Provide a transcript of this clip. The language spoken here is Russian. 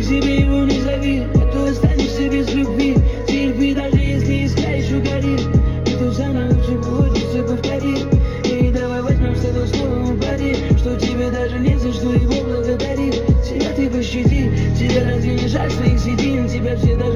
к себе его не зови, а то останешься без любви. Терпи, даже если искра еще горит, и то самое лучше хочется повторить. И давай возьмем с тобой слово пари, что тебе даже не за что его благодарить. Себя ты пощади, тебе разве не жаль своих седин? Тебя все даже